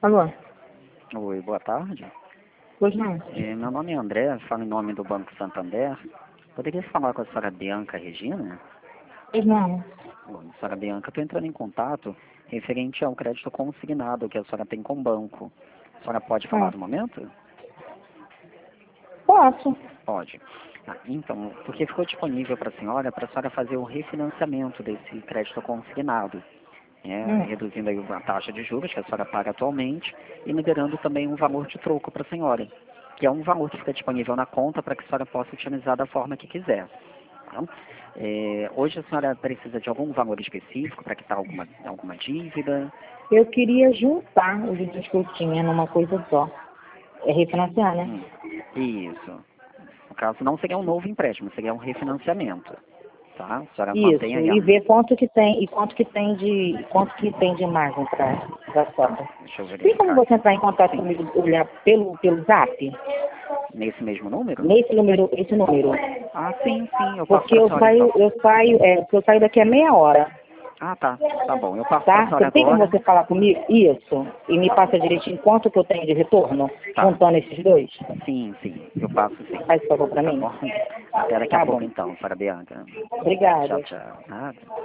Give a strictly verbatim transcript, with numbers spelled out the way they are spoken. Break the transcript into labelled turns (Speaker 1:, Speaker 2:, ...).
Speaker 1: Alô?
Speaker 2: Oi, boa tarde.
Speaker 1: Pois não?
Speaker 2: Eh, meu nome é André, falo em nome do Banco Santander. Poderia falar com a senhora Bianca Regina?
Speaker 1: Pois não?
Speaker 2: Bom, senhora Bianca, estou entrando em contato referente ao crédito consignado que a senhora tem com o banco. A senhora pode falar
Speaker 1: Ah,
Speaker 2: no momento?
Speaker 1: posso.
Speaker 2: Pode. Ah, então, porque ficou disponível para a senhora, para a senhora fazer o refinanciamento desse crédito consignado, né,
Speaker 1: Hum.
Speaker 2: reduzindo aí a taxa de juros que a senhora paga atualmente e liberando também um valor de troco para a senhora, que é um valor que fica disponível na conta para que a senhora possa utilizar da forma que quiser. Tá? É, hoje a senhora precisa de algum valor específico para quitar alguma, alguma dívida?
Speaker 1: Eu queria juntar os itens que eu tinha numa coisa só. É refinanciar, né?
Speaker 2: Hum, isso. No caso, não seria um novo empréstimo, seria um refinanciamento. Tá? A senhora mantém
Speaker 1: Isso.
Speaker 2: aí a...
Speaker 1: E ver quanto que tem e quanto que tem de quanto que tem de margem para para cota.
Speaker 2: Deixa eu
Speaker 1: Tem como
Speaker 2: verificar
Speaker 1: você
Speaker 2: aqui.
Speaker 1: entrar em contato
Speaker 2: Sim.
Speaker 1: comigo olhar pelo pelo Zap?
Speaker 2: Nesse mesmo número?
Speaker 1: Nesse número, esse número.
Speaker 2: Ah, sim, sim, eu passo
Speaker 1: Porque
Speaker 2: para a
Speaker 1: eu
Speaker 2: senhora
Speaker 1: saio,
Speaker 2: então.
Speaker 1: eu saio, é, porque eu saio daqui a meia hora.
Speaker 2: Ah, tá. Tá bom, eu passo para a
Speaker 1: Tá?
Speaker 2: senhora
Speaker 1: Você tem como
Speaker 2: agora.
Speaker 1: você falar comigo? Isso. E me passa direitinho quanto que eu tenho de retorno,
Speaker 2: Tá.
Speaker 1: juntando esses dois?
Speaker 2: Sim, sim, eu passo sim.
Speaker 1: Faz favor pra
Speaker 2: Tá
Speaker 1: mim.
Speaker 2: bom? Até daqui a
Speaker 1: Tá
Speaker 2: pouco
Speaker 1: bom.
Speaker 2: então, senhora Bianca. Tchau,
Speaker 1: Obrigada.
Speaker 2: tchau. Nada.